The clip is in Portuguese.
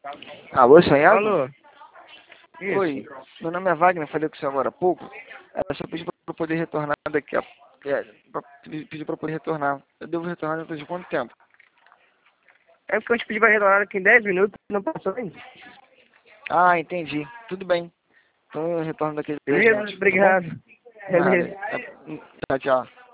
Alô, Sonhado? Alô? Isso. Oi, meu nome é Wagner, falei com o senhor agora há pouco. Eu só pedi para poder retornar daqui a... pedi para poder retornar. Eu devo retornar depois de quanto tempo? É porque eu te pedi pra retornar aqui em 10 minutos, não passou ainda. Ah, entendi. Tudo bem. Então eu retorno daqui a 10 Beleza? minutos, tá bom? Obrigado. Nada. Beleza. Tchau, tchau.